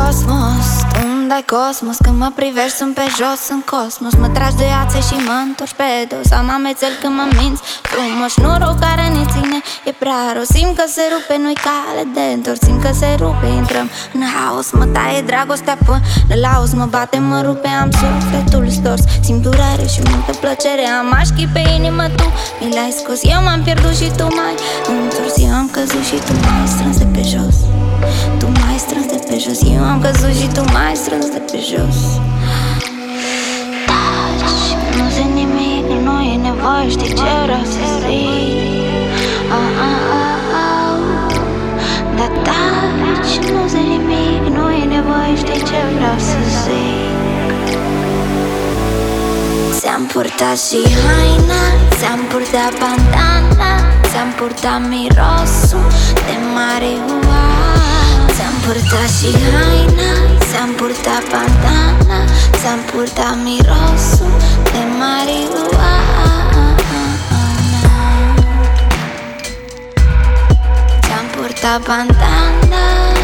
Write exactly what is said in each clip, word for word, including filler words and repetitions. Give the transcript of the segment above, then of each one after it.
cosmos, tu îmi dai cosmos. Când mă privești sunt pe jos în cosmos. Mă tragi de ațe și mă întorci pe dos. Am amețel când mă minți frumos. Șnurul care ne ține e prea ros. Simt că se rupe, nu-i cale de întors. Simt că se rupe, intrăm în haos. Mă taie dragostea până la os. Mă bate, mă rupe, am sufletul stors. Simt durere și multă plăcere. Am așchi pe inimă, tu mi l-ai scos. Eu m-am pierdut și tu m-ai întors. Eu am căzut și tu m-ai strâns de pe jos. Tu m-ai strâns de pe jos. Eu am căzut și tu m-ai strâns de pe jos. Taci, nu zic nimic, nu e nevoie, știi ce vreau să zic. ah, ah, ah, ah. Dar taci, nu zic nimic, nu e nevoie, știi ce vreau să zic. Ți-am purtat și haina, ți-am purtat bandana, ți-am purtat mirosul de marihuana. Ți-am purtat și haina, ți-am purtat bandana, ți-am purtat mirosul de marihuana. Ți-am purtat bandana,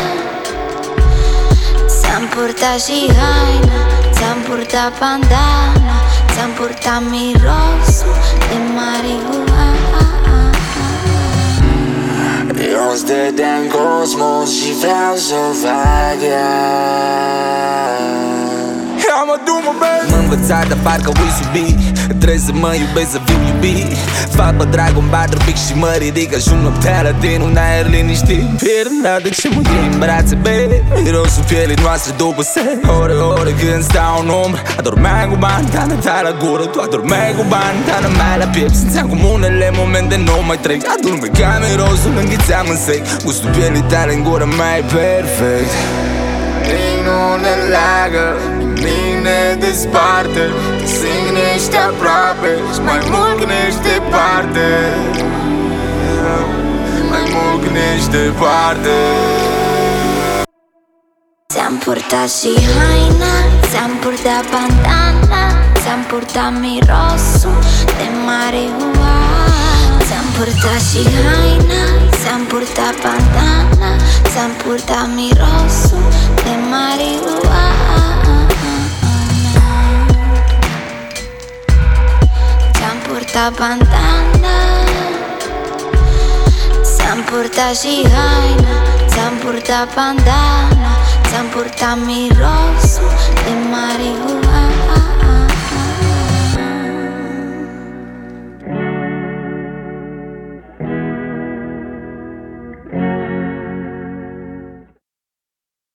ți-am purtat și haina, ți-am purtat bandana, ți-am purtat mirosul de marihuana. Eu stăteam în cosmos și vreau să fac ea. M-am învățat de parcă uiți iubi. Trebuie să mă iubesc să fiu iubit. Fac pe drag un bar pic și mă ridic. Ajung noaptea din un aer liniștit. Pierd de ce mă iei în brațe, baby. Mirosul pielii noastre după set. Ore, ore când stau în umbră. Adormeai cu bandana ta la gură. Tu adormeai cu bandana mai la piept. Simțeam cum unele momente nu mai trec. Adorme ca mirosul, înghițeam în sec. Gustul pielii tale în gură mai perfect. Nimic nu ne leagă, nimic ne desparte. Te simt când ești aproape și mai mult când ești departe. Mai mult când ești departe. Ți-am purtat și haina, ți-am purtat bandana, ți-am purtat mirosul de marihuana. Ți-am purtat și haina, ți-am purtat bandana, ți-am purtat mirosul de marihuana. Ți-am purtat bandana, ți-am purtat și haina, ți-am purtat bandana, ți-am purtat mirosul de marihuana.